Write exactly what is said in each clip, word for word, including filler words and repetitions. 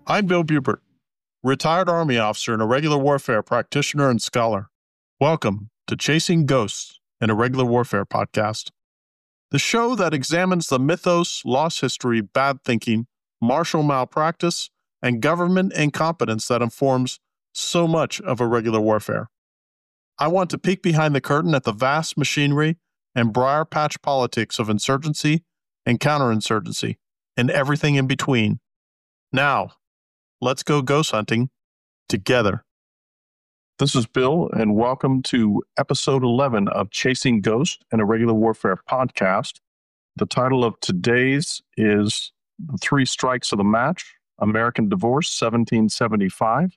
I'm Bill Bubert, retired Army officer and irregular warfare practitioner and scholar. Welcome to Chasing Ghosts, an Irregular Warfare podcast, the show that examines the mythos, lost history, bad thinking, martial malpractice, and government incompetence that informs so much of irregular warfare. I want to peek behind the curtain at the vast machinery and briar patch politics of insurgency and counterinsurgency, and everything in between. Now, let's go ghost hunting together. This is Bill, and welcome to episode eleven of Chasing Ghosts, an Irregular Warfare podcast. The title of today's is The Three Strikes of the Match, American Divorce, seventeen seventy-five.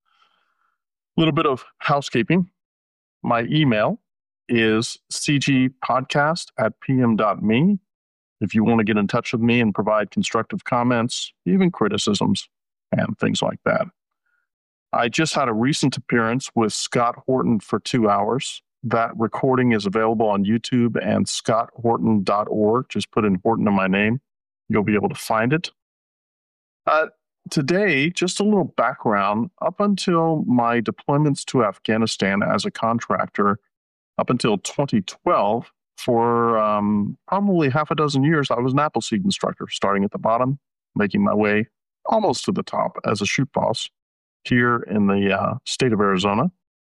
A little bit of housekeeping. My email is cgpodcast at pm dot me. If you want to get in touch with me and provide constructive comments, even criticisms, and things like that. I just had a recent appearance with Scott Horton for two hours. That recording is available on YouTube and scott horton dot org. Just put in Horton in my name. You'll be able to find it. Uh, today, just a little background. Up until my deployments to Afghanistan as a contractor, up until twenty twelve, for um, probably half a dozen years, I was an Appleseed instructor, starting at the bottom, making my way almost to the top as a shoot boss here in the uh, state of Arizona.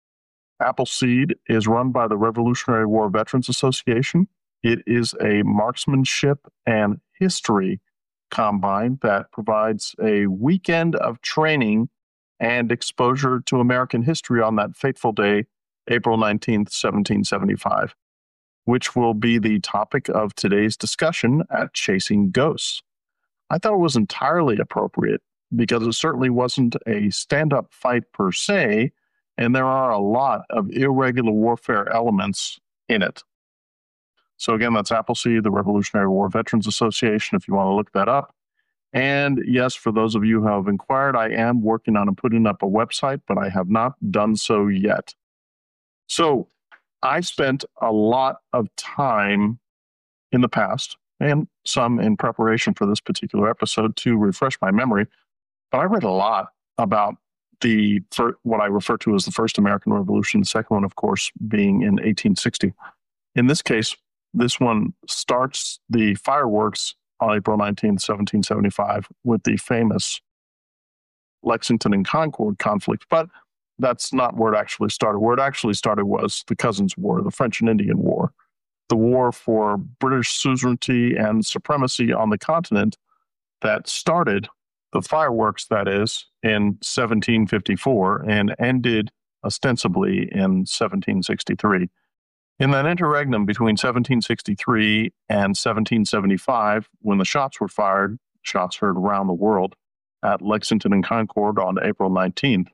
Appleseed is run by the Revolutionary War Veterans Association. It is a marksmanship and history combine that provides a weekend of training and exposure to American history on that fateful day, April nineteenth, seventeen seventy-five, which will be the topic of today's discussion at Chasing Ghosts. I thought it was entirely appropriate because it certainly wasn't a stand-up fight per se, and there are a lot of irregular warfare elements in it. So again, that's Appleseed, the Revolutionary War Veterans Association, if you want to look that up. And yes, for those of you who have inquired, I am working on putting up a website, but I have not done so yet. So I spent a lot of time in the past, and some in preparation for this particular episode to refresh my memory, but I read a lot about the fir- what I refer to as the First American Revolution, the second one, of course, being in eighteen sixty. In this case, this one starts the fireworks on April nineteenth, seventeen seventy-five, with the famous Lexington and Concord conflict, but that's not where it actually started. Where it actually started was the Cousins War, the French and Indian War, the war for British suzerainty and supremacy on the continent that started the fireworks, that is, in seventeen fifty-four and ended ostensibly in seventeen sixty-three. In that interregnum between seventeen sixty-three and seventeen seventy-five, when the shots were fired, shots heard around the world, at Lexington and Concord on April nineteenth,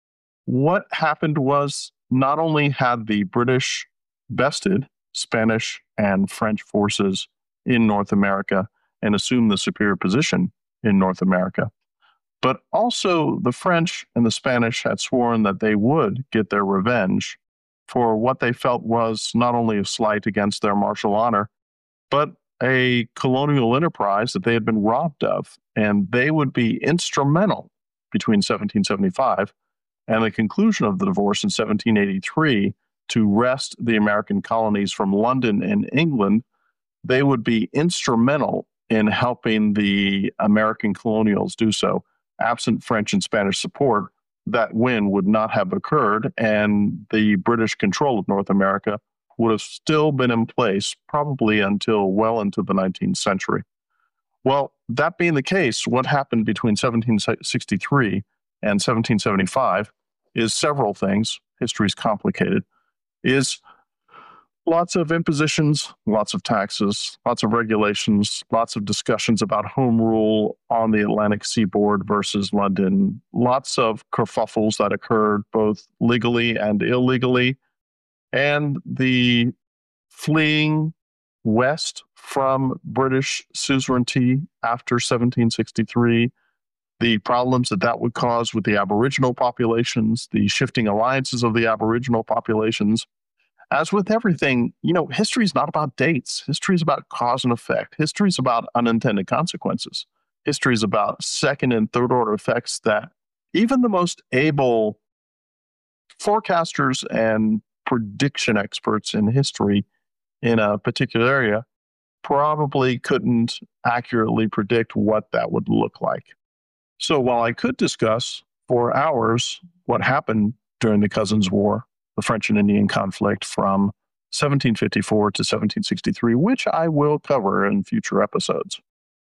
what happened was not only had the British bested Spanish and French forces in North America and assumed the superior position in North America, but also the French and the Spanish had sworn that they would get their revenge for what they felt was not only a slight against their martial honor, but a colonial enterprise that they had been robbed of. And they would be instrumental between seventeen seventy-five and the conclusion of the divorce in seventeen eighty-three to wrest the American colonies from London and England. They would be instrumental in helping the American colonials do so. Absent French and Spanish support, that win would not have occurred, and the British control of North America would have still been in place probably until well into the nineteenth century. Well, that being the case, what happened between seventeen sixty-three and seventeen seventy-five is several things. History is complicated. Is lots of impositions, lots of taxes, lots of regulations, lots of discussions about home rule on the Atlantic seaboard versus London, lots of kerfuffles that occurred both legally and illegally, and the fleeing west from British suzerainty after seventeen sixty-three, the problems that that would cause with the Aboriginal populations, the shifting alliances of the Aboriginal populations. As with everything, you know, history is not about dates. History is about cause and effect. History is about unintended consequences. history is about second and third order effects that even the most able forecasters and prediction experts in history in a particular area probably couldn't accurately predict what that would look like. So while I could discuss for hours what happened during the Cousins War, the French and Indian conflict from seventeen fifty-four to seventeen sixty-three, which I will cover in future episodes,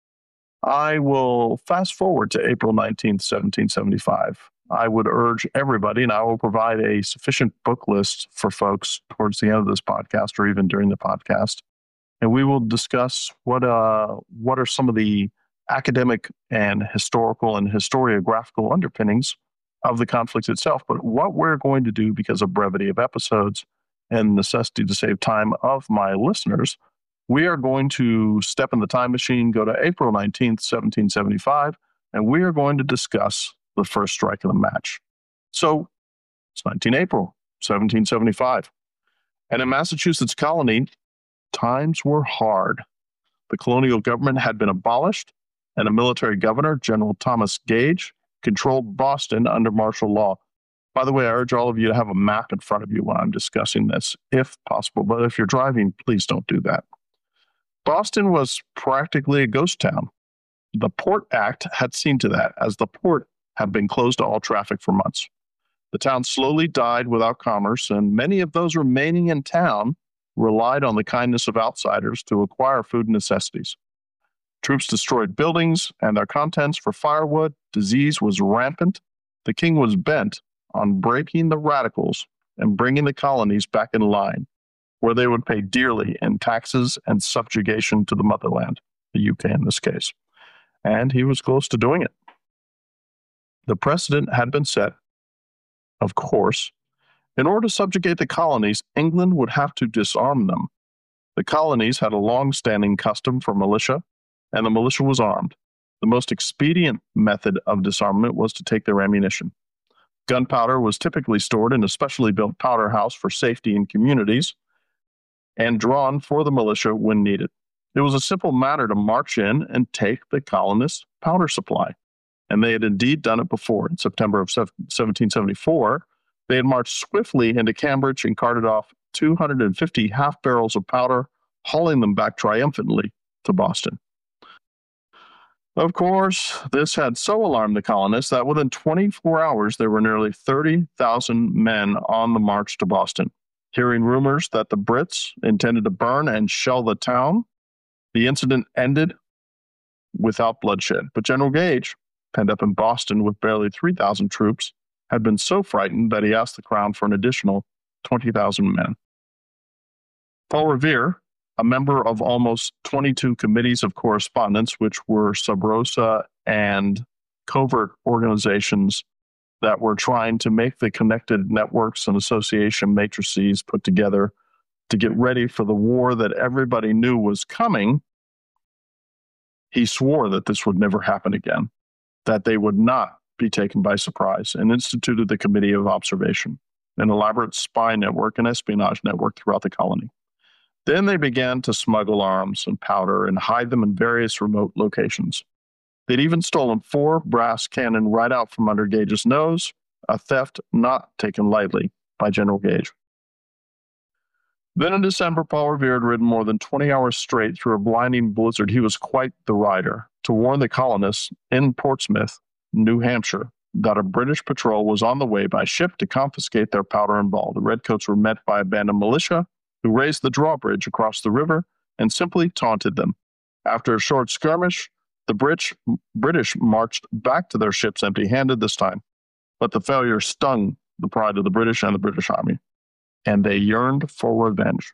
I will fast forward to April nineteenth, seventeen seventy-five. I would urge everybody, and I will provide a sufficient book list for folks towards the end of this podcast or even during the podcast. And we will discuss what uh, what are some of the academic and historical and historiographical underpinnings of the conflict itself, but what we're going to do because of brevity of episodes and necessity to save time of my listeners, we are going to step in the time machine, go to April nineteenth, seventeen seventy-five, and we are going to discuss the first strike of the match. So it's nineteenth April, seventeen seventy-five. And in Massachusetts colony, times were hard. The colonial government had been abolished, and a military governor, General Thomas Gage, controlled Boston under martial law. By the way, I urge all of you to have a map in front of you when I'm discussing this, if possible. But if you're driving, please don't do that. Boston was practically a ghost town. The Port Act had seen to that, as the port had been closed to all traffic for months. The town slowly died without commerce, and many of those remaining in town relied on the kindness of outsiders to acquire food and necessities. Troops destroyed buildings and their contents for firewood. Disease was rampant. The king was bent on breaking the radicals and bringing the colonies back in line, where they would pay dearly in taxes and subjugation to the motherland, the U K in this case. And he was close to doing it. The precedent had been set, of course. In order to subjugate the colonies, England would have to disarm them. The colonies had a long-standing custom for militia, and the militia was armed. The most expedient method of disarmament was to take their ammunition. Gunpowder was typically stored in a specially built powder house for safety in communities and drawn for the militia when needed. It was a simple matter to march in and take the colonists' powder supply, and they had indeed done it before. In September of seventeen seventy-four, they had marched swiftly into Cambridge and carted off two hundred fifty half barrels of powder, hauling them back triumphantly to Boston. Of course, this had so alarmed the colonists that within twenty-four hours, there were nearly thirty thousand men on the march to Boston. Hearing rumors that the Brits intended to burn and shell the town, the incident ended without bloodshed. But General Gage, penned up in Boston with barely three thousand troops, had been so frightened that he asked the crown for an additional twenty thousand men. Paul Revere, a member of almost twenty-two committees of correspondence, which were sub rosa and covert organizations that were trying to make the connected networks and association matrices put together to get ready for the war that everybody knew was coming, he swore that this would never happen again, that they would not be taken by surprise, and instituted the Committee of Observation, an elaborate spy network and espionage network throughout the colony. Then they began to smuggle arms and powder and hide them in various remote locations. They'd even stolen four brass cannon right out from under Gage's nose, a theft not taken lightly by General Gage. Then in December, Paul Revere had ridden more than twenty hours straight through a blinding blizzard. He was quite the rider, to warn the colonists in Portsmouth, New Hampshire, that a British patrol was on the way by ship to confiscate their powder and ball. The Redcoats were met by a band of militia who raised the drawbridge across the river and simply taunted them. After a short skirmish, the British, British marched back to their ships empty-handed this time, but the failure stung the pride of the British and the British Army, and they yearned for revenge.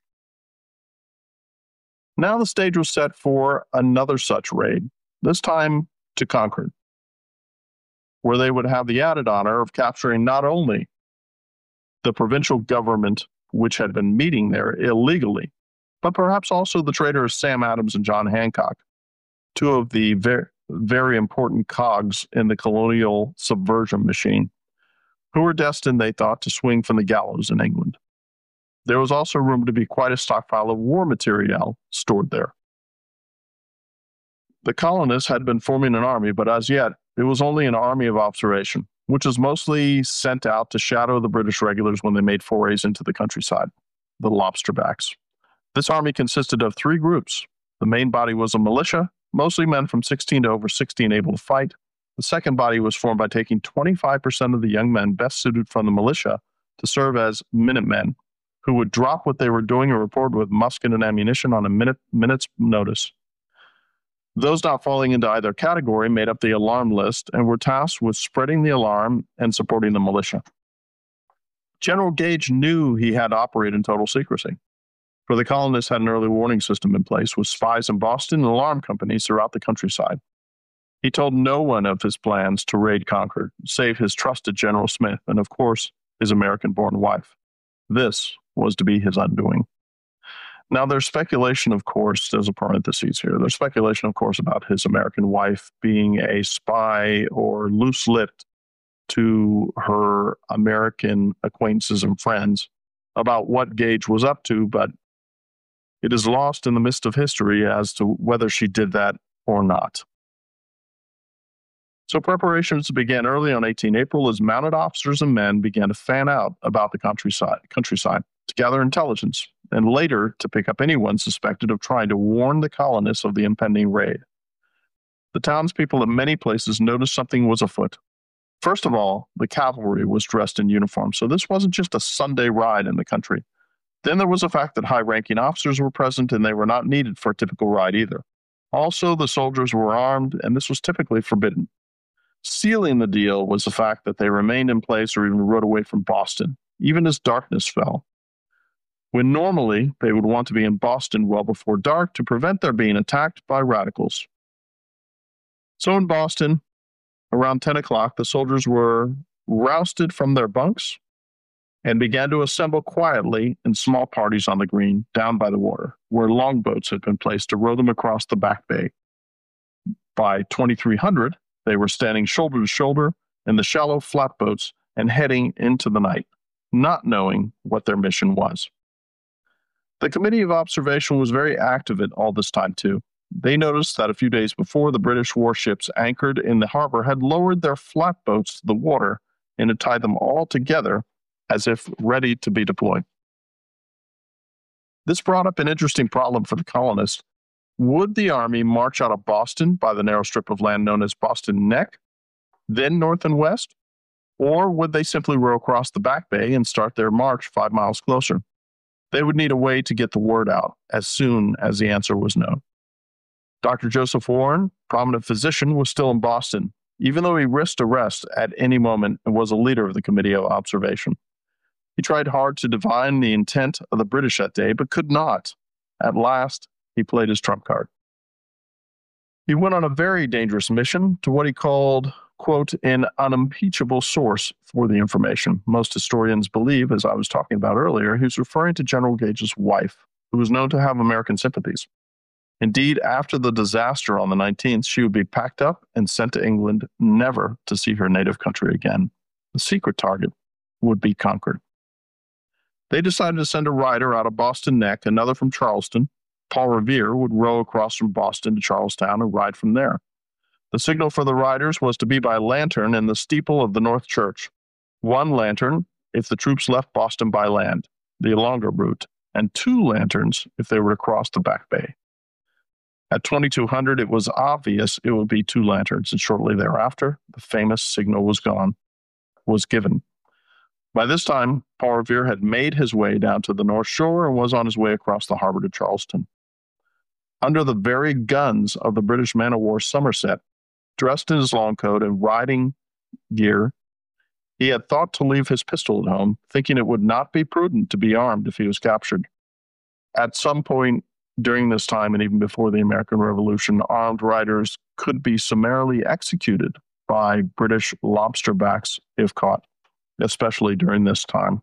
Now the stage was set for another such raid, this time to Concord, where they would have the added honor of capturing not only the provincial government which had been meeting there illegally, but perhaps also the traitors Sam Adams and John Hancock, two of the very, very important cogs in the colonial subversion machine, who were destined, they thought, to swing from the gallows in England. There was also rumored to be quite a stockpile of war material stored there. The colonists had been forming an army, but as yet, it was only an army of observation, which was mostly sent out to shadow the British regulars when they made forays into the countryside, the lobsterbacks. This army consisted of three groups. The main body was a militia, mostly men from sixteen to over sixteen able to fight. The second body was formed by taking twenty-five percent of the young men best suited from the militia to serve as Minutemen, who would drop what they were doing and report with musket and ammunition on a minute, minute's notice. Those not falling into either category made up the alarm list and were tasked with spreading the alarm and supporting the militia. General Gage knew he had to operate in total secrecy, for the colonists had an early warning system in place with spies in Boston and alarm companies throughout the countryside. He told no one of his plans to raid Concord, save his trusted General Smith and, of course, his American-born wife. This was to be his undoing. Now, there's speculation, of course, there's a parenthesis here. There's speculation, of course, about his American wife being a spy or loose-lipped to her American acquaintances and friends about what Gage was up to, but it is lost in the mist of history as to whether she did that or not. So preparations began early on eighteenth April as mounted officers and men began to fan out about the countryside, countryside to gather intelligence, and later to pick up anyone suspected of trying to warn the colonists of the impending raid. The townspeople in many places noticed something was afoot. First of all, the cavalry was dressed in uniform, so this wasn't just a Sunday ride in the country. Then there was the fact that high-ranking officers were present and they were not needed for a typical ride either. Also, the soldiers were armed, and this was typically forbidden. Sealing the deal was the fact that they remained in place or even rode away from Boston, even as darkness fell, when normally they would want to be in Boston well before dark to prevent their being attacked by radicals. So in Boston, around ten o'clock, the soldiers were rousted from their bunks and began to assemble quietly in small parties on the green down by the water, where longboats had been placed to row them across the Back Bay. By twenty-three hundred, they were standing shoulder to shoulder in the shallow flatboats and heading into the night, not knowing what their mission was. The Committee of Observation was very active at all this time, too. They noticed that a few days before, the British warships anchored in the harbor had lowered their flatboats to the water and had tied them all together as if ready to be deployed. This brought up an interesting problem for the colonists. Would the army march out of Boston by the narrow strip of land known as Boston Neck, then north and west? Or would they simply row across the Back Bay and start their march five miles closer? They would need a way to get the word out as soon as the answer was known. Doctor Joseph Warren, prominent physician, was still in Boston, even though he risked arrest at any moment and was a leader of the Committee of Observation. He tried hard to divine the intent of the British that day, but could not. At last, he played his trump card. He went on a very dangerous mission to what he called, quote, an unimpeachable source for the information. Most historians believe, as I was talking about earlier, he was referring to General Gage's wife, who was known to have American sympathies. Indeed, after the disaster on the nineteenth, she would be packed up and sent to England, never to see her native country again. The secret target would be Concord. They decided to send a rider out of Boston Neck, another from Charleston. Paul Revere would row across from Boston to Charlestown and ride from there. The signal for the riders was to be by lantern in the steeple of the North Church. One lantern if the troops left Boston by land, the longer route, and two lanterns if they were to cross the Back Bay. At twenty-two hundred, it was obvious it would be two lanterns, and shortly thereafter, the famous signal was gone, was given. By this time, Paul Revere had made his way down to the North Shore and was on his way across the harbor to Charleston. Under the very guns of the British man-of-war Somerset, dressed in his long coat and riding gear, he had thought to leave his pistol at home, thinking it would not be prudent to be armed if he was captured. At some point during this time, and even before the American Revolution, armed riders could be summarily executed by British lobsterbacks if caught, especially during this time.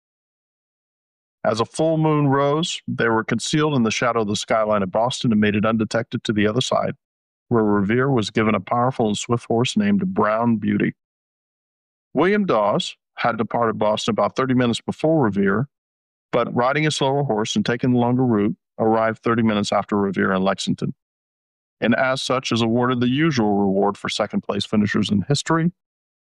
As a full moon rose, they were concealed in the shadow of the skyline of Boston and made it undetected to the other side, where Revere was given a powerful and swift horse named Brown Beauty. William Dawes had departed Boston about thirty minutes before Revere, but riding a slower horse and taking the longer route, arrived thirty minutes after Revere in Lexington. and as such is awarded the usual reward for second-place finishers in history: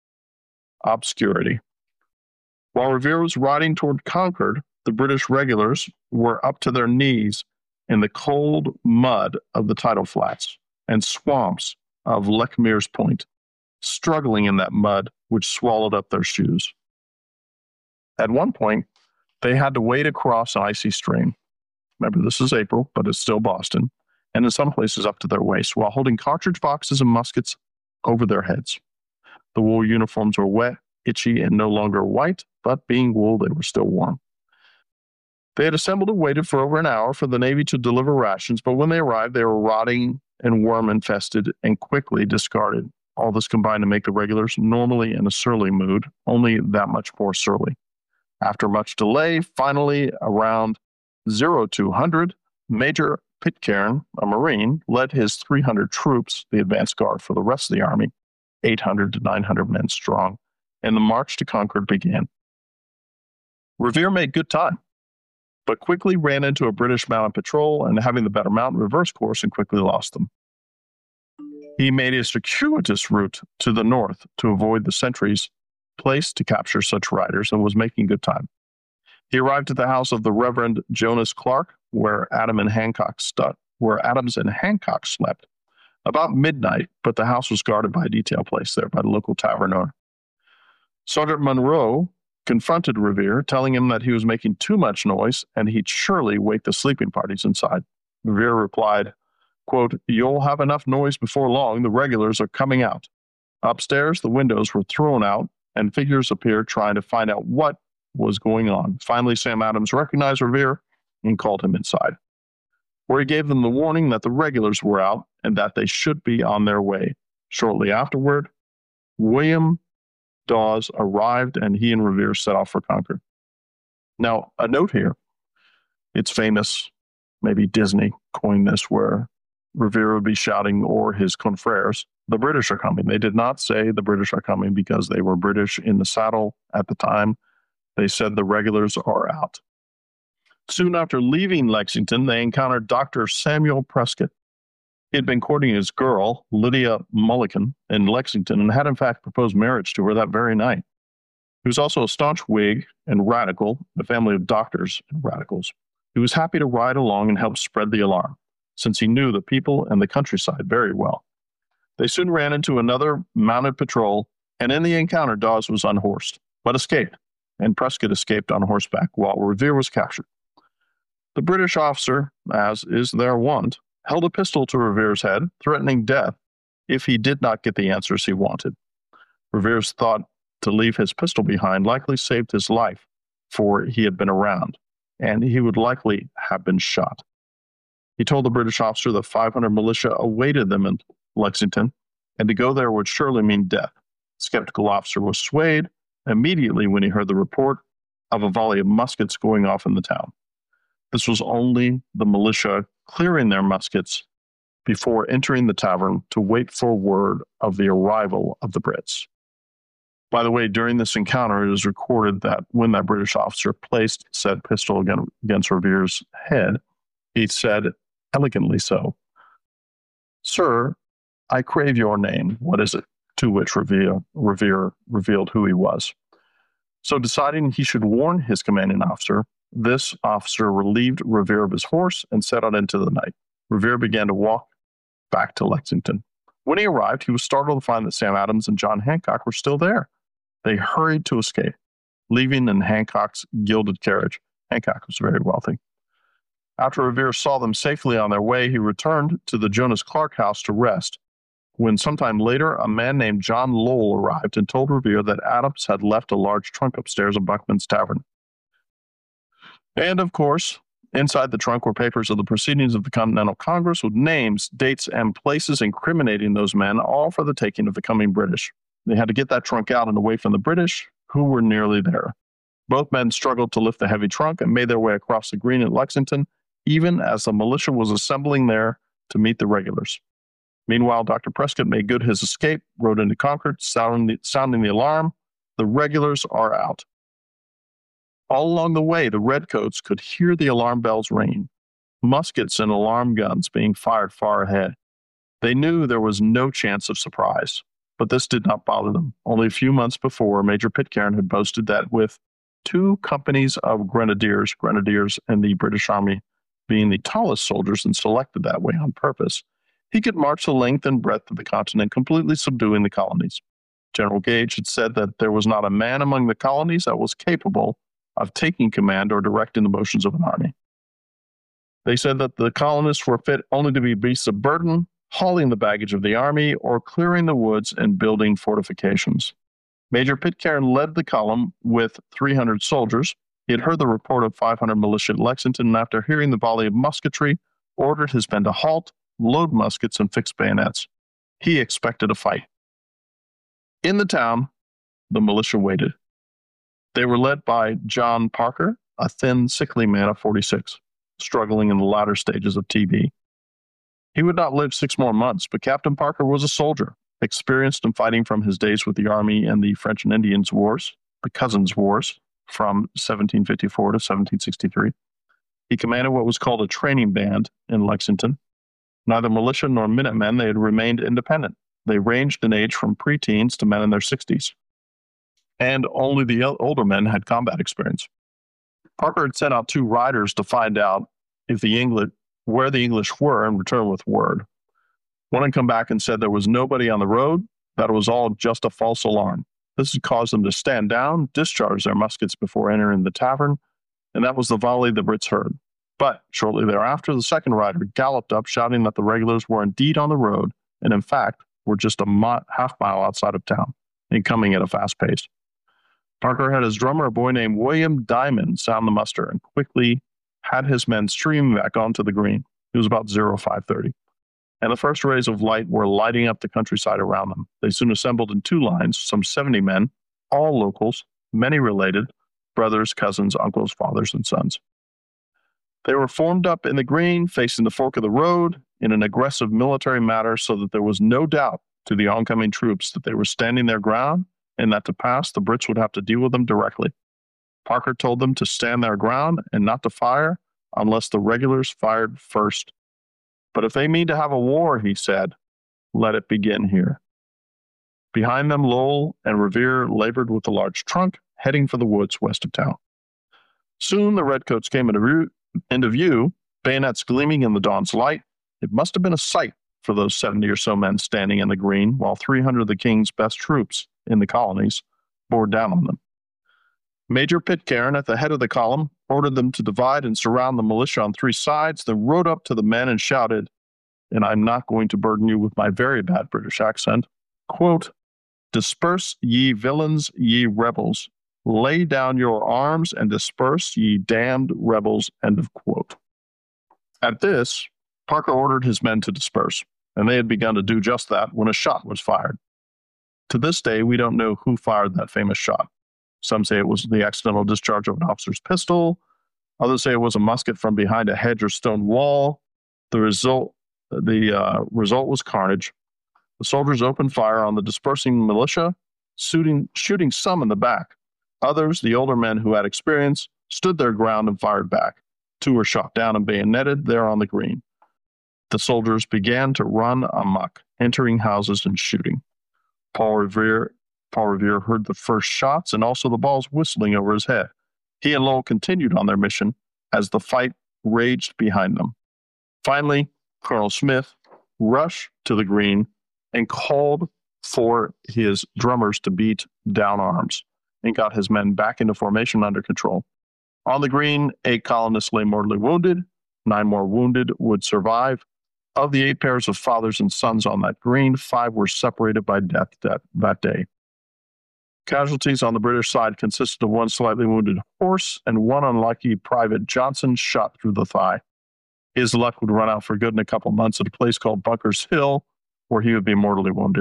obscurity. While Revere was riding toward Concord, the British regulars were up to their knees in the cold mud of the tidal flats and swamps of Lechmere's Point, struggling in that mud which swallowed up their shoes. At one point, they had to wade across an icy stream. Remember, this is April, but it's still Boston, and in some places up to their waists, while holding cartridge boxes and muskets over their heads. The wool uniforms were wet, itchy, and no longer white, but being wool, they were still warm. They had assembled and waited for over an hour for the Navy to deliver rations, but when they arrived, they were rotting and worm-infested and quickly discarded. All this combined to make the regulars, normally in a surly mood, only that much more surly. After much delay, finally, around oh two hundred, Major Pitcairn, a Marine, led his three hundred troops, the advance guard for the rest of the army, eight hundred to nine hundred men strong, and the march to Concord began. Revere made good time, but quickly ran into a British mounted patrol and, having the better mount, reversed course and quickly lost them. He made a circuitous route to the north to avoid the sentries placed to capture such riders and was making good time. He arrived at the house of the Reverend Jonas Clark, where Adam and Hancock stu- where Adams and Hancock slept, about midnight, but the house was guarded by a detail placed there by the local taverner. Sergeant Monroe confronted Revere, telling him that he was making too much noise and he'd surely wake the sleeping parties inside. Revere replied, quote, "You'll have enough noise before long. The regulars are coming out." Upstairs, the windows were thrown out and figures appeared trying to find out what was going on. Finally, Sam Adams recognized Revere and called him inside, where he gave them the warning that the regulars were out and that they should be on their way. Shortly afterward, William Dawes arrived and he and Revere set off for Concord. Now, a note here, it's famous, maybe Disney coined this, where Revere would be shouting, or his confreres, "The British are coming." They did not say the British are coming because they were British in the saddle at the time. They said the regulars are out. Soon after leaving Lexington, they encountered Doctor Samuel Prescott. He had been courting his girl, Lydia Mulligan, in Lexington and had in fact proposed marriage to her that very night. He was also a staunch Whig and radical, a family of doctors and radicals. He was happy to ride along and help spread the alarm, since he knew the people and the countryside very well. They soon ran into another mounted patrol, and in the encounter, Dawes was unhorsed, but escaped, and Prescott escaped on horseback while Revere was captured. The British officer, as is their wont, held a pistol to Revere's head, threatening death if he did not get the answers he wanted. Revere's thought to leave his pistol behind likely saved his life, for he had been around, and he would likely have been shot. He told the British officer that five hundred militia awaited them in Lexington, and to go there would surely mean death. The skeptical officer was swayed immediately when he heard the report of a volley of muskets going off in the town. This was only the militia clearing their muskets before entering the tavern to wait for word of the arrival of the Brits. By the way, during this encounter, it is recorded that when that British officer placed said pistol against Revere's head, he said, elegantly so, "Sir, I crave your name. What is it?" To which Revere, Revere revealed who he was. So deciding he should warn his commanding officer, this officer relieved Revere of his horse and set out into the night. Revere began to walk back to Lexington. When he arrived, he was startled to find that Sam Adams and John Hancock were still there. They hurried to escape, leaving in Hancock's gilded carriage. Hancock was very wealthy. After Revere saw them safely on their way, he returned to the Jonas Clark house to rest, when sometime later a man named John Lowell arrived and told Revere that Adams had left a large trunk upstairs in Buckman's Tavern. And, of course, inside the trunk were papers of the proceedings of the Continental Congress with names, dates, and places incriminating those men, all for the taking of the coming British. They had to get that trunk out and away from the British, who were nearly there. Both men struggled to lift the heavy trunk and made their way across the green at Lexington, even as the militia was assembling there to meet the regulars. Meanwhile, Doctor Prescott made good his escape, rode into Concord, sounding the, sounding the alarm. The regulars are out. All along the way, the redcoats could hear the alarm bells ring, muskets and alarm guns being fired far ahead. They knew there was no chance of surprise, but this did not bother them. Only a few months before, Major Pitcairn had boasted that with two companies of grenadiers, grenadiers in the British Army being the tallest soldiers and selected that way on purpose, he could march the length and breadth of the continent, completely subduing the colonies. General Gage had said that there was not a man among the colonies that was capable of taking command or directing the motions of an army. They said that the colonists were fit only to be beasts of burden, hauling the baggage of the army, or clearing the woods and building fortifications. Major Pitcairn led the column with three hundred soldiers. He had heard the report of five hundred militia at Lexington, and after hearing the volley of musketry, ordered his men to halt, load muskets, and fix bayonets. He expected a fight. In the town, the militia waited. They were led by John Parker, a thin, sickly man of forty-six, struggling in the latter stages of T B. He would not live six more months, but Captain Parker was a soldier, experienced in fighting from his days with the Army in the French and Indians Wars, the Cousins Wars, from seventeen fifty-four to seventeen sixty-three. He commanded what was called a training band in Lexington. Neither militia nor Minutemen, they had remained independent. They ranged in age from preteens to men in their sixties. And only the older men had combat experience. Parker had sent out two riders to find out if the English, where the English were and return with word. One had come back and said there was nobody on the road, that it was all just a false alarm. This had caused them to stand down, discharge their muskets before entering the tavern, and that was the volley the Brits heard. But shortly thereafter, the second rider galloped up, shouting that the regulars were indeed on the road, and in fact, were just a mi- half mile outside of town, and coming at a fast pace. Parker had his drummer, a boy named William Diamond, sound the muster, and quickly had his men stream back onto the green. It was about oh five thirty. And the first rays of light were lighting up the countryside around them. They soon assembled in two lines, some seventy men, all locals, many related, brothers, cousins, uncles, fathers, and sons. They were formed up in the green, facing the fork of the road, in an aggressive military manner, so that there was no doubt to the oncoming troops that they were standing their ground, and that to pass, the Brits would have to deal with them directly. Parker told them to stand their ground and not to fire unless the regulars fired first. But if they mean to have a war, he said, let it begin here. Behind them, Lowell and Revere labored with a large trunk, heading for the woods west of town. Soon the redcoats came into view, into view, bayonets gleaming in the dawn's light. It must have been a sight for those seventy or so men standing in the green, while three hundred of the king's best troops in the colonies bore down on them. Major Pitcairn, at the head of the column, ordered them to divide and surround the militia on three sides, then rode up to the men and shouted, and I'm not going to burden you with my very bad British accent, quote, disperse, ye villains, ye rebels. Lay down your arms and disperse, ye damned rebels, end of quote. At this, Parker ordered his men to disperse, and they had begun to do just that when a shot was fired. To this day, we don't know who fired that famous shot. Some say it was the accidental discharge of an officer's pistol. Others say it was a musket from behind a hedge or stone wall. The result, the uh, result was carnage. The soldiers opened fire on the dispersing militia, shooting, shooting some in the back. Others, the older men who had experience, stood their ground and fired back. Two were shot down and bayoneted there on the green. The soldiers began to run amok, entering houses and shooting. Paul Revere Paul Revere heard the first shots and also the balls whistling over his head. He and Lowell continued on their mission as the fight raged behind them. Finally, Colonel Smith rushed to the green and called for his drummers to beat down arms and got his men back into formation under control. On the green, eight colonists lay mortally wounded. Nine more wounded would survive. Of the eight pairs of fathers and sons on that green, five were separated by death that, that day. Casualties on the British side consisted of one slightly wounded horse and one unlucky Private Johnson shot through the thigh. His luck would run out for good in a couple months at a place called Bunker's Hill, where he would be mortally wounded.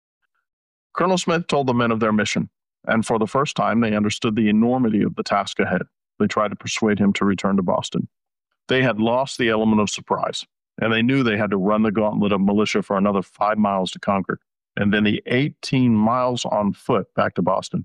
Colonel Smith told the men of their mission, and for the first time they understood the enormity of the task ahead. They tried to persuade him to return to Boston. They had lost the element of surprise, and they knew they had to run the gauntlet of militia for another five miles to Concord, and then the eighteen miles on foot back to Boston.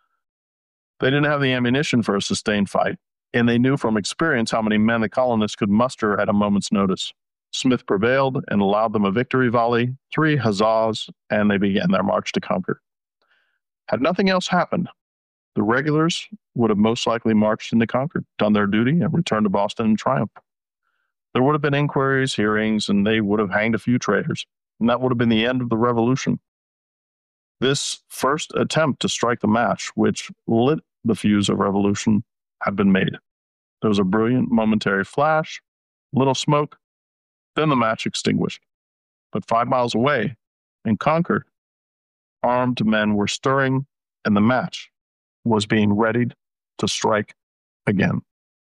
They didn't have the ammunition for a sustained fight, and they knew from experience how many men the colonists could muster at a moment's notice. Smith prevailed and allowed them a victory volley, three huzzas, and they began their march to Concord. Had nothing else happened, the regulars would have most likely marched into Concord, done their duty, and returned to Boston in triumph. There would have been inquiries, hearings, and they would have hanged a few traitors, and that would have been the end of the Revolution. This first attempt to strike the match, which lit the fuse of revolution, had been made. There was a brilliant momentary flash, little smoke, then the match extinguished. But five miles away, in Concord, armed men were stirring, and the match was being readied to strike again.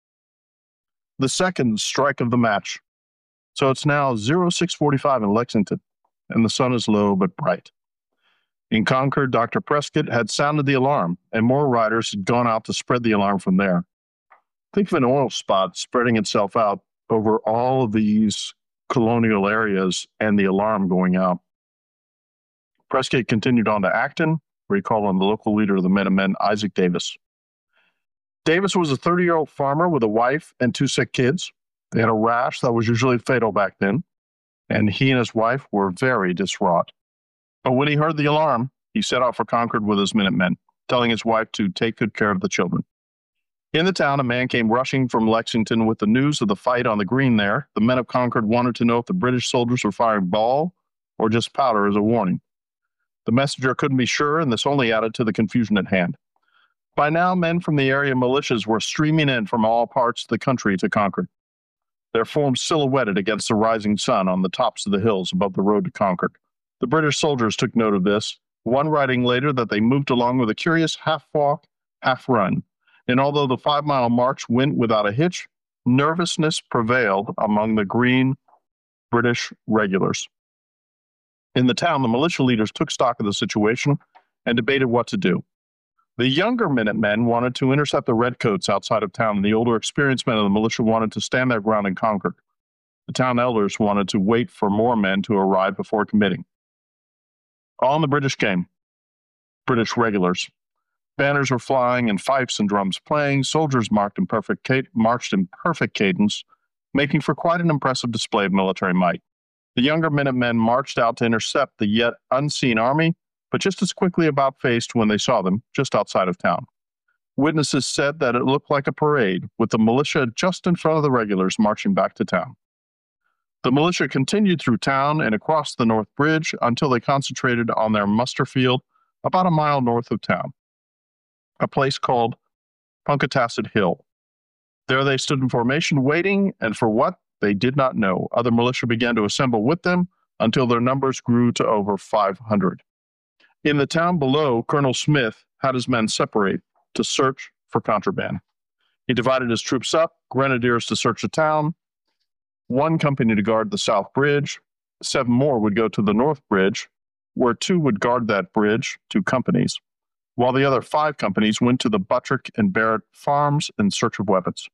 The second strike of the match. So it's now oh six forty-five in Lexington, and the sun is low but bright. In Concord, Doctor Prescott had sounded the alarm, and more riders had gone out to spread the alarm from there. Think of an oil spot spreading itself out over all of these colonial areas and the alarm going out. Prescott continued on to Acton, where he called on the local leader of the Minutemen, Isaac Davis. Davis was a thirty-year-old farmer with a wife and two sick kids. They had a rash that was usually fatal back then, and he and his wife were very distraught. But when he heard the alarm, he set out for Concord with his Minutemen, telling his wife to take good care of the children. In the town, a man came rushing from Lexington with the news of the fight on the green there. The men of Concord wanted to know if the British soldiers were firing ball or just powder as a warning. The messenger couldn't be sure, and this only added to the confusion at hand. By now, men from the area militias were streaming in from all parts of the country to Concord, their forms silhouetted against the rising sun on the tops of the hills above the road to Concord. The British soldiers took note of this, one writing later that they moved along with a curious half-walk, half-run. And although the five-mile march went without a hitch, nervousness prevailed among the green British regulars. In the town, the militia leaders took stock of the situation and debated what to do. The younger Minutemen wanted to intercept the redcoats outside of town, and the older experienced men of the militia wanted to stand their ground in Concord. The town elders wanted to wait for more men to arrive before committing. On the British came, British regulars. Banners were flying and fifes and drums playing. Soldiers marched in perfect, cad- marched in perfect cadence, making for quite an impressive display of military might. The younger Minutemen marched out to intercept the yet unseen army, but just as quickly about-faced when they saw them just outside of town. Witnesses said that it looked like a parade, with the militia just in front of the regulars marching back to town. The militia continued through town and across the North Bridge until they concentrated on their muster field about a mile north of town, a place called Punkatassett Hill. There they stood in formation waiting, and for what, they did not know. Other militia began to assemble with them until their numbers grew to over five hundred. In the town below, Colonel Smith had his men separate to search for contraband. He divided his troops up, grenadiers to search the town, one company to guard the South Bridge, seven more would go to the North Bridge, where two would guard that bridge, two companies, while the other five companies went to the Buttrick and Barrett farms in search of weapons.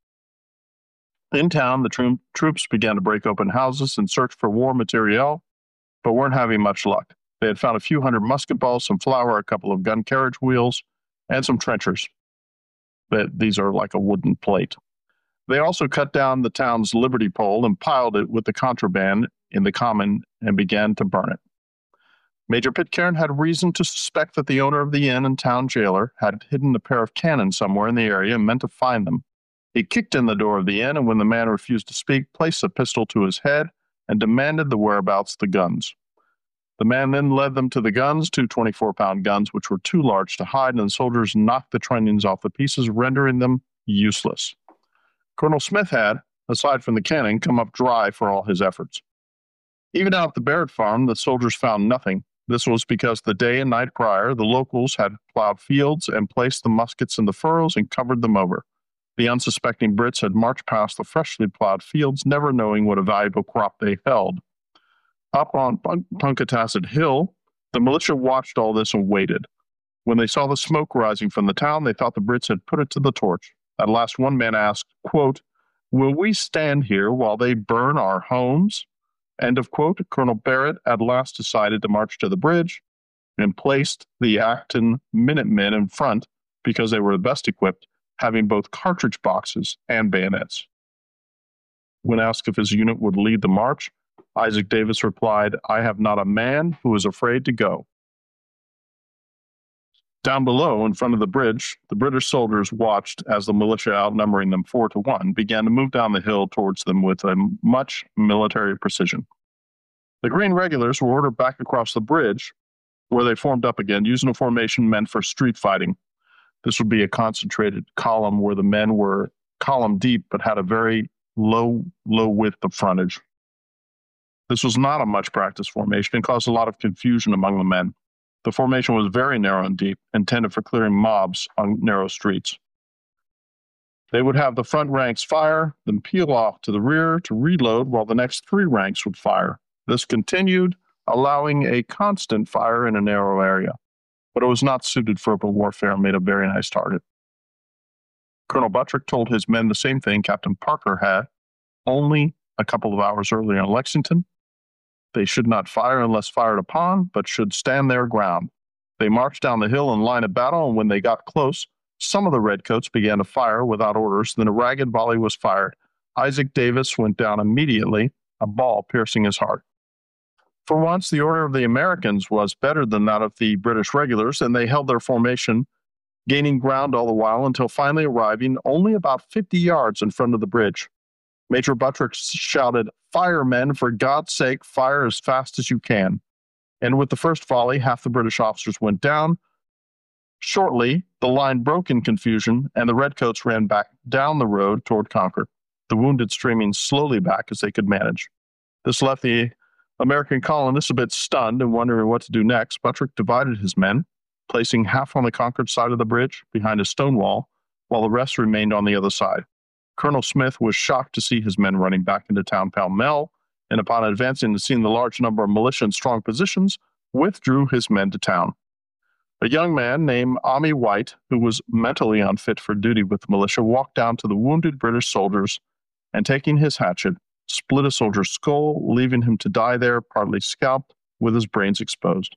In town, the tro- troops began to break open houses and search for war materiel, but weren't having much luck. They had found a few hundred musket balls, some flour, a couple of gun carriage wheels, and some trenchers. But these are like a wooden plate. They also cut down the town's Liberty Pole and piled it with the contraband in the common and began to burn it. Major Pitcairn had reason to suspect that the owner of the inn and town jailer had hidden a pair of cannon somewhere in the area and meant to find them. He kicked in the door of the inn, and when the man refused to speak, placed a pistol to his head and demanded the whereabouts of the guns. The man then led them to the guns, two twenty-four pound guns, which were too large to hide, and the soldiers knocked the trunnions off the pieces, rendering them useless. Colonel Smith had, aside from the cannon, come up dry for all his efforts. Even out at the Barrett farm, the soldiers found nothing. This was because the day and night prior, the locals had plowed fields and placed the muskets in the furrows and covered them over. The unsuspecting Brits had marched past the freshly plowed fields, never knowing what a valuable crop they held. Up on Punkatassett Hill, the militia watched all this and waited. When they saw the smoke rising from the town, they thought the Brits had put it to the torch. At last, one man asked, quote, "Will we stand here while they burn our homes?" End of quote. Colonel Barrett at last decided to march to the bridge and placed the Acton Minutemen in front because they were the best equipped, having both cartridge boxes and bayonets. When asked if his unit would lead the march, Isaac Davis replied, "I have not a man who is afraid to go." Down below, in front of the bridge, the British soldiers watched as the militia, outnumbering them four to one, began to move down the hill towards them with a much military precision. The Green regulars were ordered back across the bridge, where they formed up again, using a formation meant for street fighting. This would be a concentrated column where the men were column deep but had a very low, low width of frontage. This was not a much practiced formation and caused a lot of confusion among the men. The formation was very narrow and deep, intended for clearing mobs on narrow streets. They would have the front ranks fire, then peel off to the rear to reload while the next three ranks would fire. This continued, allowing a constant fire in a narrow area, but it was not suited for open warfare and made a very nice target. Colonel Buttrick told his men the same thing Captain Parker had only a couple of hours earlier in Lexington. They should not fire unless fired upon, but should stand their ground. They marched down the hill in line of battle, and when they got close, some of the redcoats began to fire without orders. Then a ragged volley was fired. Isaac Davis went down immediately, a ball piercing his heart. For once, the order of the Americans was better than that of the British regulars, and they held their formation, gaining ground all the while until finally arriving only about fifty yards in front of the bridge. Major Buttrick shouted, "Fire, men, for God's sake, fire as fast as you can." And with the first volley, half the British officers went down. Shortly, the line broke in confusion, and the redcoats ran back down the road toward Concord, the wounded streaming slowly back as they could manage. This left the American colonists a bit stunned and wondering what to do next. Buttrick divided his men, placing half on the Concord side of the bridge behind a stone wall, while the rest remained on the other side. Colonel Smith was shocked to see his men running back into town pell-mell, and upon advancing and seeing the large number of militia in strong positions, withdrew his men to town. A young man named Ammi White, who was mentally unfit for duty with the militia, walked down to the wounded British soldiers and, taking his hatchet, split a soldier's skull, leaving him to die there, partly scalped, with his brains exposed.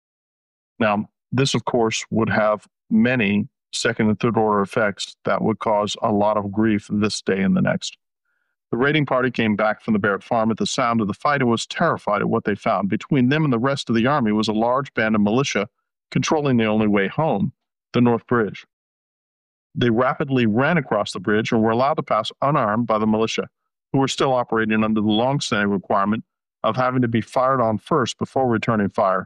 Now, this, of course, would have many second and third order effects that would cause a lot of grief this day and the next. The raiding party came back from the Barrett farm at the sound of the fight and was terrified at what they found. Between them and the rest of the army was a large band of militia controlling the only way home, the North Bridge. They rapidly ran across the bridge and were allowed to pass unarmed by the militia, who were still operating under the long-standing requirement of having to be fired on first before returning fire.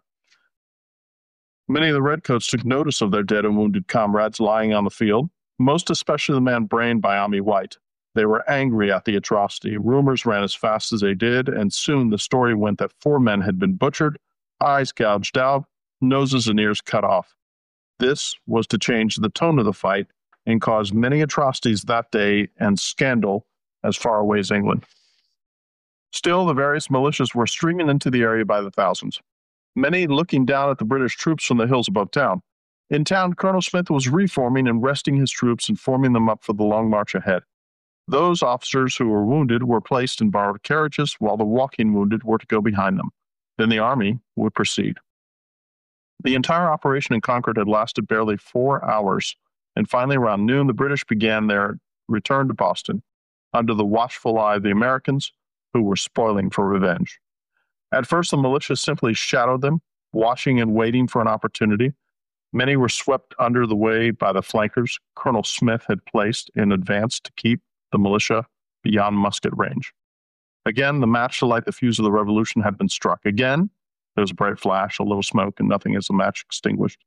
Many of the redcoats took notice of their dead and wounded comrades lying on the field, most especially the man brained by Ammi White. They were angry at the atrocity. Rumors ran as fast as they did, and soon the story went that four men had been butchered, eyes gouged out, noses and ears cut off. This was to change the tone of the fight and cause many atrocities that day and scandal as far away as England. Still, the various militias were streaming into the area by the thousands, many looking down at the British troops from the hills above town. In town, Colonel Smith was reforming and resting his troops and forming them up for the long march ahead. Those officers who were wounded were placed in borrowed carriages, while the walking wounded were to go behind them. Then the army would proceed. The entire operation in Concord had lasted barely four hours, and finally around noon, the British began their return to Boston, under the watchful eye of the Americans, who were spoiling for revenge. At first, the militia simply shadowed them, watching and waiting for an opportunity. Many were swept under the way by the flankers Colonel Smith had placed in advance to keep the militia beyond musket range. Again, the match to light the fuse of the revolution had been struck. Again, there was a bright flash, a little smoke, and nothing as the match extinguished.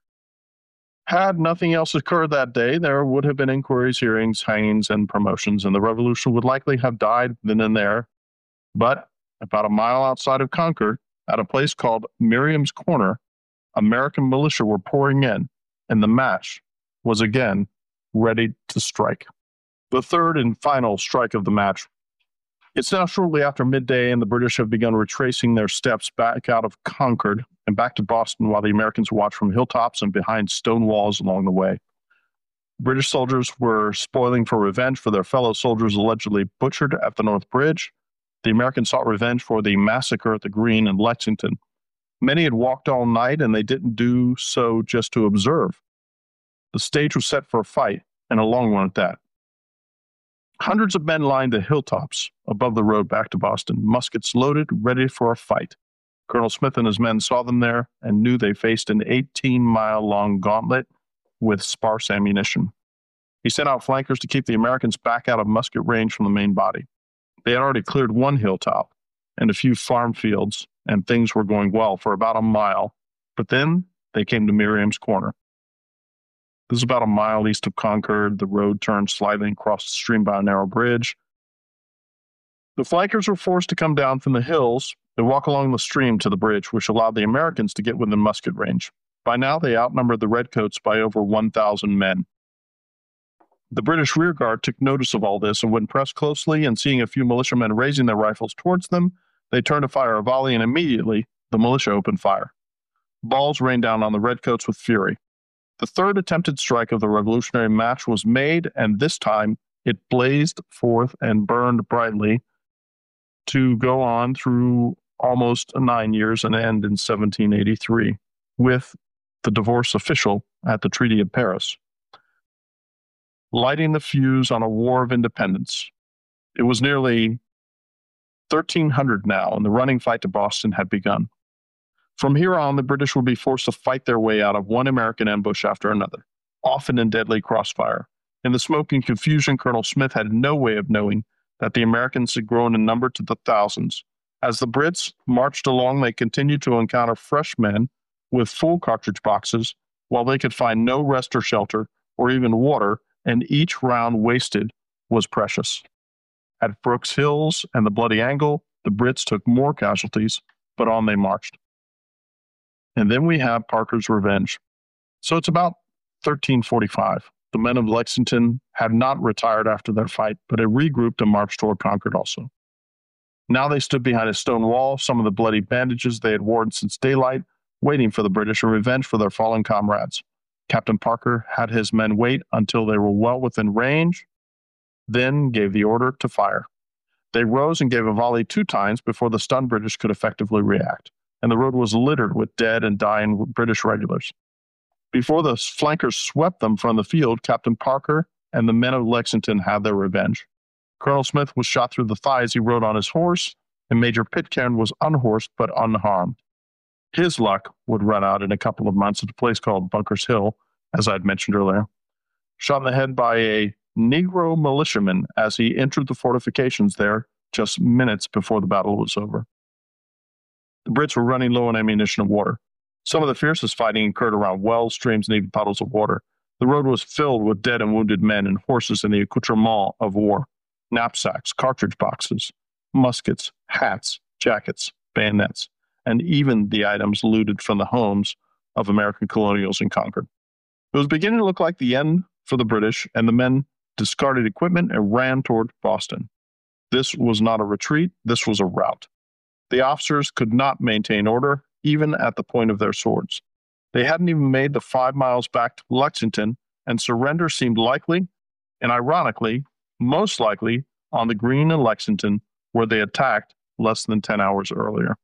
Had nothing else occurred that day, there would have been inquiries, hearings, hangings, and promotions, and the revolution would likely have died then and there. But about a mile outside of Concord, at a place called Miriam's Corner, American militia were pouring in, and the match was again ready to strike. The third and final strike of the match. It's now shortly after midday, and the British have begun retracing their steps back out of Concord and back to Boston, while the Americans watch from hilltops and behind stone walls along the way. British soldiers were spoiling for revenge for their fellow soldiers allegedly butchered at the North Bridge. The Americans sought revenge for the massacre at the Green in Lexington. Many had walked all night, and they didn't do so just to observe. The stage was set for a fight, and a long one at that. Hundreds of men lined the hilltops above the road back to Boston, muskets loaded, ready for a fight. Colonel Smith and his men saw them there and knew they faced an eighteen-mile-long gauntlet with sparse ammunition. He sent out flankers to keep the Americans back out of musket range from the main body. They had already cleared one hilltop and a few farm fields, and things were going well for about a mile, but then they came to Miriam's Corner. This is about a mile east of Concord. The road turned slightly and crossed the stream by a narrow bridge. The flankers were forced to come down from the hills and walk along the stream to the bridge, which allowed the Americans to get within musket range. By now, they outnumbered the Redcoats by over one thousand men. The British rearguard took notice of all this, and when pressed closely and seeing a few militiamen raising their rifles towards them, they turned to fire a volley, and immediately the militia opened fire. Balls rained down on the Redcoats with fury. The third attempted strike of the Revolutionary March was made, and this time it blazed forth and burned brightly to go on through almost nine years and end in seventeen eighty-three, with the divorce official at the Treaty of Paris, lighting the fuse on a war of independence. It was nearly thirteen hundred now, and the running fight to Boston had begun. From here on, the British would be forced to fight their way out of one American ambush after another, often in deadly crossfire. In the smoke and confusion, Colonel Smith had no way of knowing that the Americans had grown in number to the thousands. As the Brits marched along, they continued to encounter fresh men with full cartridge boxes, while they could find no rest or shelter or even water, and each round wasted was precious. At Brooks Hills and the Bloody Angle, the Brits took more casualties, but on they marched. And then we have Parker's Revenge. So it's about thirteen forty-five. The men of Lexington had not retired after their fight, but had regrouped and marched toward Concord also. Now they stood behind a stone wall, some of the bloody bandages they had worn since daylight, waiting for the British, a revenge for their fallen comrades. Captain Parker had his men wait until they were well within range, then gave the order to fire. They rose and gave a volley two times before the stunned British could effectively react, and the road was littered with dead and dying British regulars. Before the flankers swept them from the field, Captain Parker and the men of Lexington had their revenge. Colonel Smith was shot through the thigh as he rode on his horse, and Major Pitcairn was unhorsed but unharmed. His luck would run out in a couple of months at a place called Bunker's Hill, as I had mentioned earlier. Shot in the head by a Negro militiaman as he entered the fortifications there just minutes before the battle was over. The Brits were running low on ammunition and water. Some of the fiercest fighting occurred around wells, streams, and even puddles of water. The road was filled with dead and wounded men and horses and the accoutrement of war: knapsacks, cartridge boxes, muskets, hats, jackets, bayonets, and even the items looted from the homes of American colonials in Concord. It was beginning to look like the end for the British, and the men discarded equipment and ran toward Boston. This was not a retreat, this was a rout. The officers could not maintain order, even at the point of their swords. They hadn't even made the five miles back to Lexington, and surrender seemed likely, and ironically, most likely on the Green and Lexington, where they attacked less than ten hours earlier.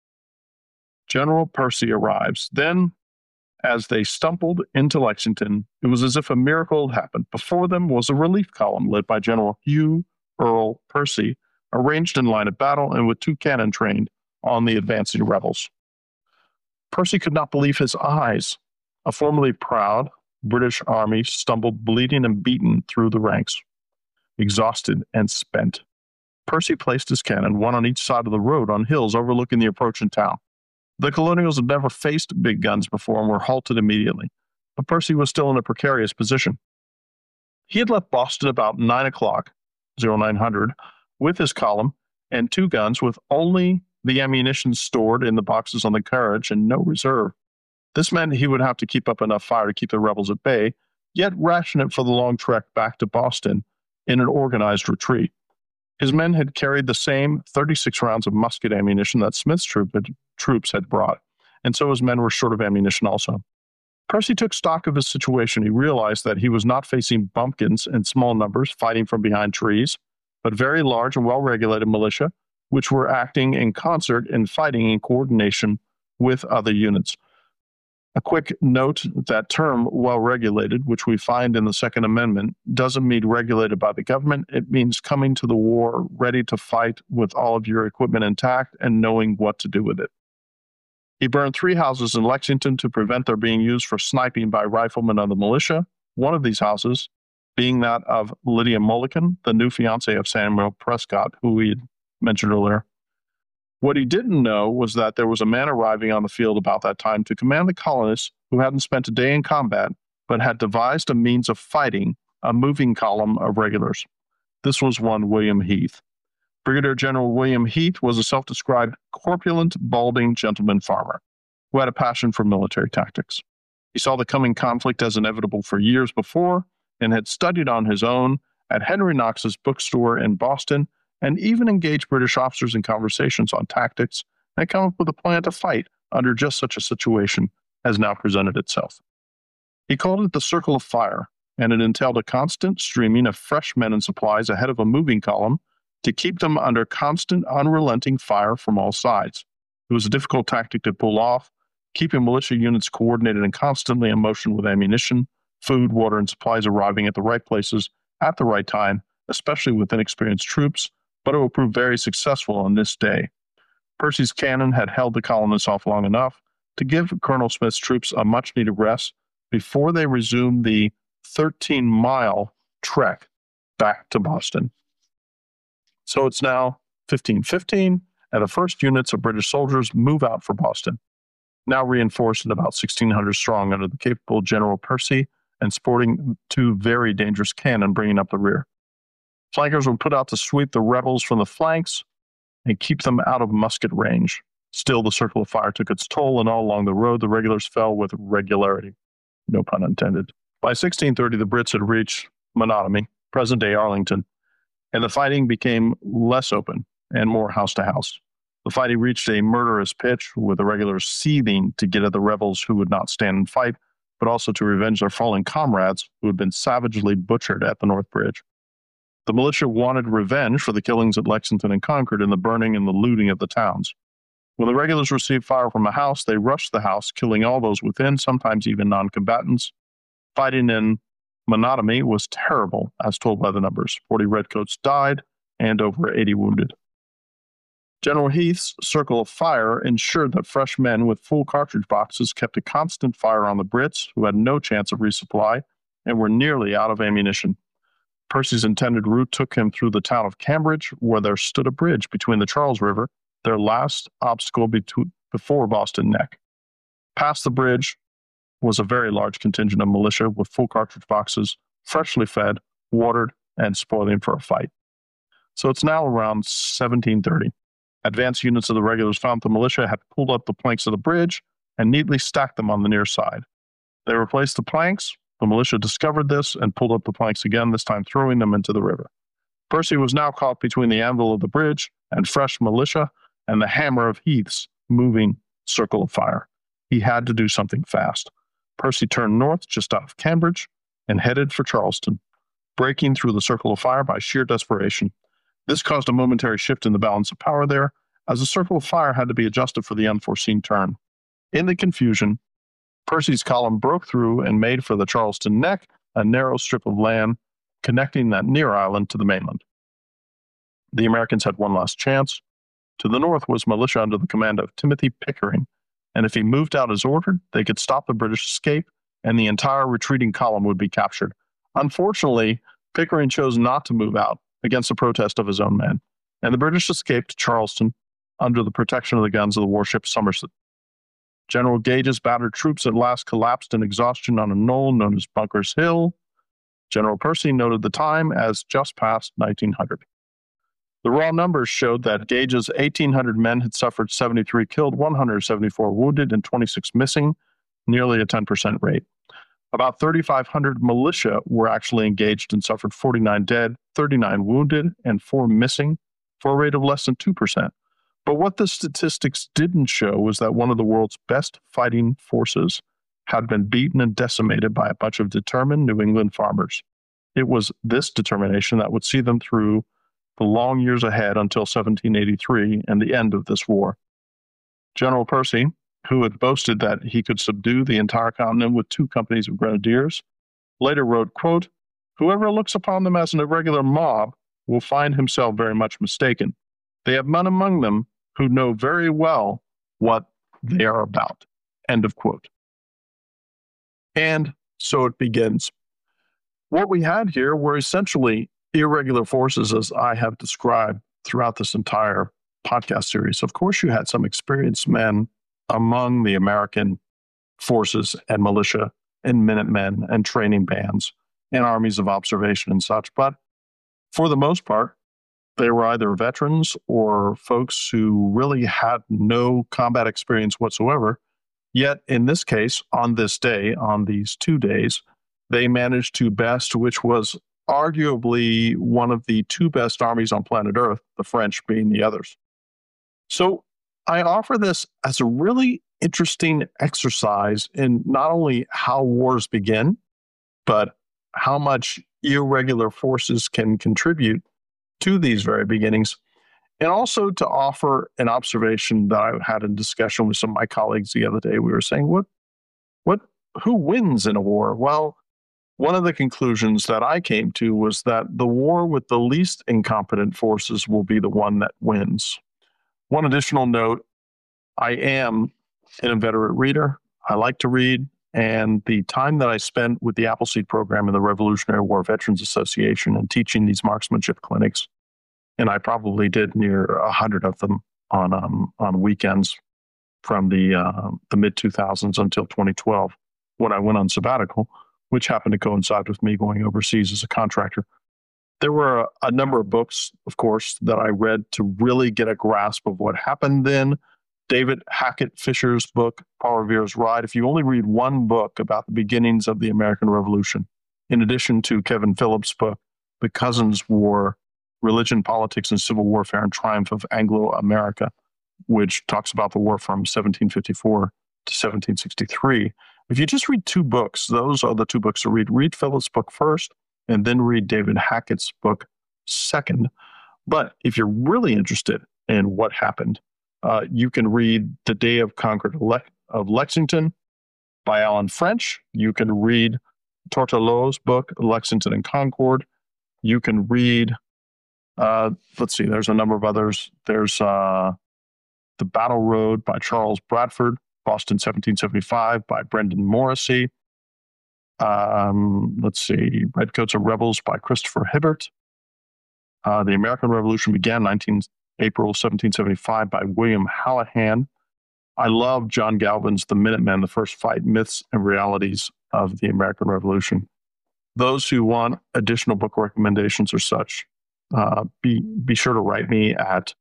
General Percy arrives. Then, as they stumbled into Lexington, it was as if a miracle had happened. Before them was a relief column led by General Hugh Earl Percy, arranged in line of battle and with two cannon trained on the advancing rebels. Percy could not believe his eyes. A formerly proud British army stumbled bleeding and beaten through the ranks, exhausted and spent. Percy placed his cannon, one on each side of the road on hills overlooking the approaching town. The colonials had never faced big guns before and were halted immediately, but Percy was still in a precarious position. He had left Boston about nine o'clock, oh nine hundred, with his column and two guns, with only the ammunition stored in the boxes on the carriage and no reserve. This meant he would have to keep up enough fire to keep the rebels at bay, yet ration it for the long trek back to Boston in an organized retreat. His men had carried the same thirty-six rounds of musket ammunition that Smith's troop had, troops had brought, and so his men were short of ammunition also. Percy took stock of his situation. He realized that he was not facing bumpkins in small numbers fighting from behind trees, but very large and well-regulated militia, which were acting in concert and fighting in coordination with other units. A quick note, that term, well-regulated, which we find in the Second Amendment, doesn't mean regulated by the government. It means coming to the war ready to fight with all of your equipment intact and knowing what to do with it. He burned three houses in Lexington to prevent their being used for sniping by riflemen of the militia, one of these houses being that of Lydia Mulligan, the new fiancée of Samuel Prescott, who we had mentioned earlier. What he didn't know was that there was a man arriving on the field about that time to command the colonists who hadn't spent a day in combat, but had devised a means of fighting a moving column of regulars. This was one William Heath. Brigadier General William Heath was a self-described corpulent, balding gentleman farmer who had a passion for military tactics. He saw the coming conflict as inevitable for years before and had studied on his own at Henry Knox's bookstore in Boston, and even engaged British officers in conversations on tactics and come up with a plan to fight under just such a situation as now presented itself. He called it the Circle of Fire, and it entailed a constant streaming of fresh men and supplies ahead of a moving column to keep them under constant, unrelenting fire from all sides. It was a difficult tactic to pull off, keeping militia units coordinated and constantly in motion with ammunition, food, water, and supplies arriving at the right places at the right time, especially with inexperienced troops, but it will prove very successful on this day. Percy's cannon had held the colonists off long enough to give Colonel Smith's troops a much-needed rest before they resumed the thirteen-mile trek back to Boston. So it's now fifteen fifteen, and the first units of British soldiers move out for Boston, now reinforced at about sixteen hundred strong under the capable General Percy and sporting two very dangerous cannon bringing up the rear. Flankers were put out to sweep the rebels from the flanks and keep them out of musket range. Still, the circle of fire took its toll, and all along the road, the regulars fell with regularity. No pun intended. By sixteen thirty, the Brits had reached Menotomy, present-day Arlington, and the fighting became less open and more house-to-house. The fighting reached a murderous pitch, with the regulars seething to get at the rebels who would not stand and fight, but also to revenge their fallen comrades who had been savagely butchered at the North Bridge. The militia wanted revenge for the killings at Lexington and Concord and the burning and the looting of the towns. When the regulars received fire from a house, they rushed the house, killing all those within, sometimes even non-combatants. Fighting in Menotomy was terrible, as told by the numbers. Forty redcoats died and over eighty wounded. General Heath's circle of fire ensured that fresh men with full cartridge boxes kept a constant fire on the Brits, who had no chance of resupply and were nearly out of ammunition. Percy's intended route took him through the town of Cambridge, where there stood a bridge between the Charles River, their last obstacle between, before Boston Neck. Past the bridge was a very large contingent of militia with full cartridge boxes, freshly fed, watered, and spoiling for a fight. So it's now around seventeen thirty. Advanced units of the regulars found the militia had pulled up the planks of the bridge and neatly stacked them on the near side. They replaced the planks. The militia discovered this and pulled up the planks again, this time throwing them into the river. Percy was now caught between the anvil of the bridge and fresh militia and the hammer of Heath's moving circle of fire. He had to do something fast. Percy turned north just out of Cambridge and headed for Charleston, breaking through the circle of fire by sheer desperation. This caused a momentary shift in the balance of power there, as the circle of fire had to be adjusted for the unforeseen turn. In the confusion, Percy's column broke through and made for the Charleston Neck, a narrow strip of land connecting that near island to the mainland. The Americans had one last chance. To the north was militia under the command of Timothy Pickering, and if he moved out as ordered, they could stop the British escape, and the entire retreating column would be captured. Unfortunately, Pickering chose not to move out against the protest of his own men, and the British escaped to Charleston under the protection of the guns of the warship Somerset. General Gage's battered troops at last collapsed in exhaustion on a knoll known as Bunker's Hill. General Percy noted the time as just past nineteen hundred. The raw numbers showed that Gage's eighteen hundred men had suffered seventy-three killed, one hundred seventy-four wounded, and twenty-six missing, nearly a ten percent rate. About thirty-five hundred militia were actually engaged and suffered forty-nine dead, thirty-nine wounded, and four missing, for a rate of less than two percent. But what the statistics didn't show was that one of the world's best fighting forces had been beaten and decimated by a bunch of determined New England farmers. It was this determination that would see them through the long years ahead until seventeen eighty-three and the end of this war. General Percy, who had boasted that he could subdue the entire continent with two companies of grenadiers, later wrote, quote, "Whoever looks upon them as an irregular mob will find himself very much mistaken. They have men among them who know very well what they are about." End of quote. And so it begins. What we had here were essentially irregular forces, as I have described throughout this entire podcast series. Of course, you had some experienced men among the American forces and militia and Minutemen and training bands and armies of observation and such. But for the most part, they were either veterans or folks who really had no combat experience whatsoever. Yet in this case, on this day, on these two days, they managed to best, which was arguably one of the two best armies on planet Earth, the French being the others. So I offer this as a really interesting exercise in not only how wars begin, but how much irregular forces can contribute to these very beginnings, and also to offer an observation that I had in discussion with some of my colleagues the other day. We were saying, what, what, who wins in a war? Well, one of the conclusions that I came to was that the war with the least incompetent forces will be the one that wins. One additional note, I am an inveterate reader. I like to read. And the time that I spent with the Appleseed program in the Revolutionary War Veterans Association and teaching these marksmanship clinics, and I probably did near a hundred of them on um, on weekends from the uh, the mid two thousands until twenty twelve, when I went on sabbatical, which happened to coincide with me going overseas as a contractor. There were a, a number of books, of course, that I read to really get a grasp of what happened then. David Hackett Fischer's book, Paul Revere's Ride. If you only read one book about the beginnings of the American Revolution, in addition to Kevin Phillips' book, The Cousins' War, Religion, Politics, and Civil Warfare and Triumph of Anglo-America, which talks about the war from seventeen fifty-four to seventeen sixty-three. If you just read two books, those are the two books to read. Read Phillips' book first, and then read David Hackett's book second. But if you're really interested in what happened, uh, you can read The Day of Concord Le- of Lexington by Alan French. You can read Tortolot's book, Lexington and Concord. You can read, uh, let's see, there's a number of others. There's uh, The Battle Road by Charles Bradford, Boston seventeen seventy-five by Brendan Morrissey. Um, let's see, Redcoats and Rebels by Christopher Hibbert. Uh, the American Revolution began nineteen April seventeen seventy-five by William Hallahan. I love John Galvin's The Minutemen, the First Fight, Myths and Realities of the American Revolution. Those who want additional book recommendations or such, uh, be, be sure to write me at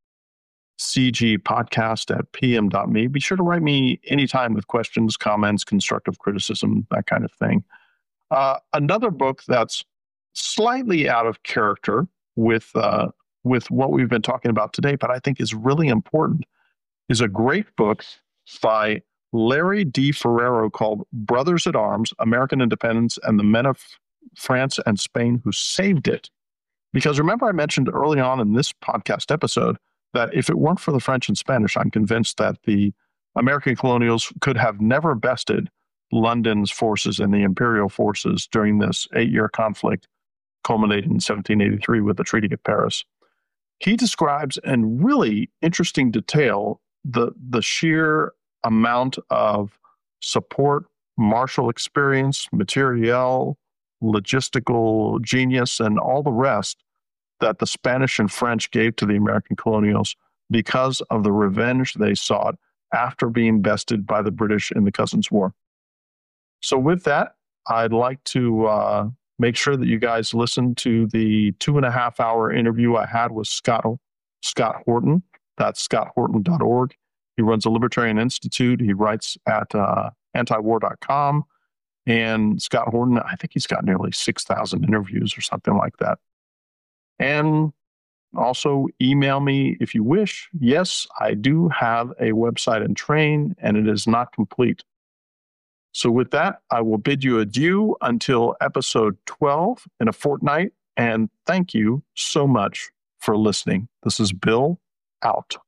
cgpodcast at pm dot me. Be sure to write me anytime with questions, comments, constructive criticism, that kind of thing. Uh, another book that's slightly out of character with uh, with what we've been talking about today, but I think is really important, is a great book by Larry D. Ferrero called Brothers at Arms, American Independence and the Men of France and Spain Who Saved It. Because remember, I mentioned early on in this podcast episode that if it weren't for the French and Spanish, I'm convinced that the American colonials could have never bested London's forces and the imperial forces during this eight-year conflict culminating in seventeen eighty-three with the Treaty of Paris. He describes in really interesting detail the, the sheer amount of support, martial experience, materiel, logistical genius, and all the rest that the Spanish and French gave to the American colonials because of the revenge they sought after being bested by the British in the Cousins' War. So with that, I'd like to uh, make sure that you guys listen to the two and a half hour interview I had with Scott, Scott Horton. That's scott horton dot org. He runs a Libertarian Institute. He writes at uh, anti war dot com. And Scott Horton, I think he's got nearly six thousand interviews or something like that. And also email me if you wish. Yes, I do have a website and train, and it is not complete. So with that, I will bid you adieu until episode twelve in a fortnight. And thank you so much for listening. This is Bill, out.